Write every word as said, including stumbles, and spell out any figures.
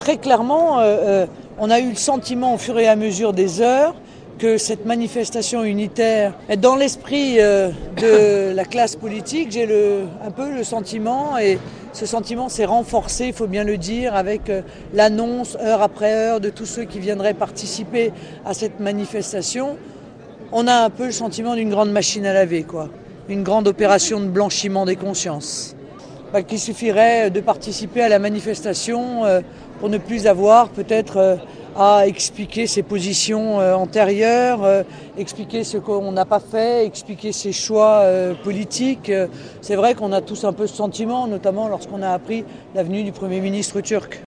Très clairement, euh, euh, on a eu le sentiment au fur et à mesure des heures que cette manifestation unitaire est dans l'esprit euh, de la classe politique. J'ai le, un peu le sentiment, et ce sentiment s'est renforcé, il faut bien le dire, avec euh, l'annonce heure après heure de tous ceux qui viendraient participer à cette manifestation. On a un peu le sentiment d'une grande machine à laver, quoi. Une grande opération de blanchiment des consciences. Bah, qu'il suffirait de participer à la manifestation euh, pour ne plus avoir peut-être euh, à expliquer ses positions euh, antérieures, euh, expliquer ce qu'on n'a pas fait, expliquer ses choix euh, politiques. Euh, c'est vrai qu'on a tous un peu ce sentiment, notamment lorsqu'on a appris la venue du Premier ministre turc.